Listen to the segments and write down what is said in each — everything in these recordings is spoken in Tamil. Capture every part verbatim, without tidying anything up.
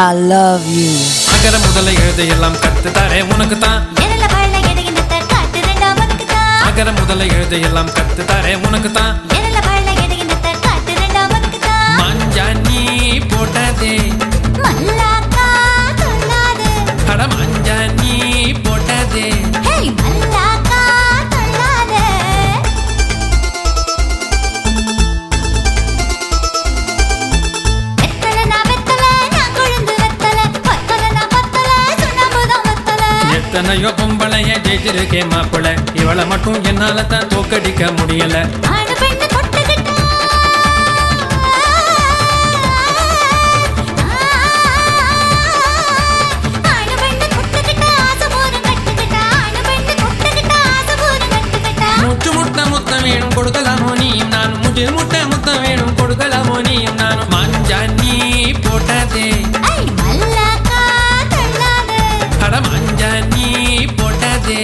I love you. அகர முதல எழுத எல்லாம் கத்து தரேன் உனக்கு தான். அகர முதல எழுத எல்லாம் கத்து தரேன் உனக்கு தான். மஞ்சா நீ போட்டதே அட மஞ்சா நீ போட்டதே எத்தனையோ பொம்பளைய ஜெயிச்சிருக்கேன் மாப்பிள, இவளை மட்டும் என்னால தான் தோக்கடிக்க முடியல. முட்டு முட்ட முத்தம் வேணும் கொடுக்கலாமோ நீயும் நானும், முட்டு முட்ட முத்தம் வேணும் கொடுக்கலாமோ நீயும் நானும். மஞ்சா நீ போட்டதே அட மஞ்சா நீ போட்டதே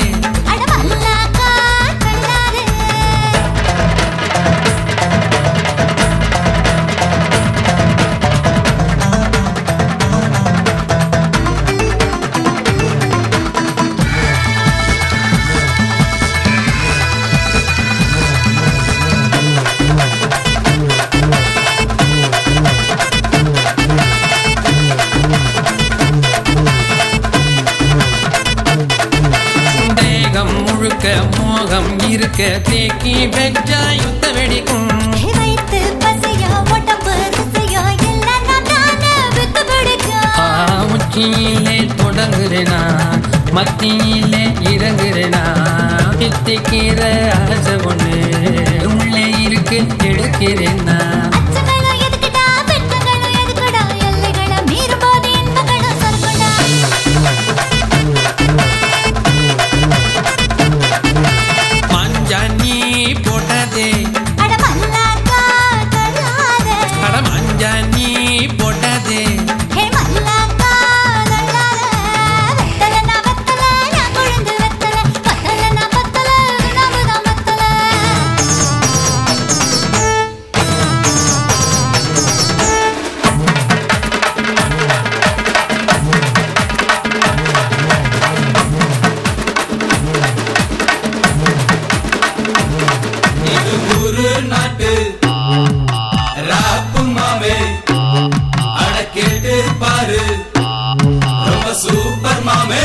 மோகம் இருக்க தேக்கி வெச்சா யுத்த வெடிக்கும். உச்சியிலே தொடங்குறேனா மத்தியிலே இறங்குறேனா, பித்திக்கிற ஆசை ஒண்ணு உள்ளே இருக்கு எடுக்கிறேனா. போட்டதே அட மஞ்சா நீ போட்டதே நாட்டு ராப்பு மாமே அட கேட்டு பாரு ரொம்ப சூப்பர் மாமே.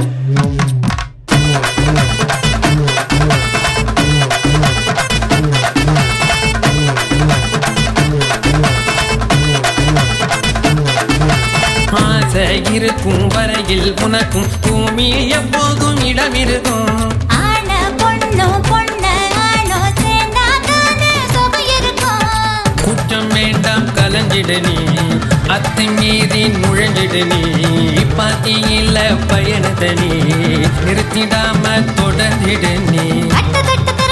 ஆசை இருக்கும் வரையில் உனக்கும் பூமி எப்போதும் இடம் இருக்கும். கலஞ்சிடனி அத்தை மீறி நுழைஞ்சிடனி, பாத்தியில பயணத்தனி நிறுத்திடாம தொடர்ந்திடனி.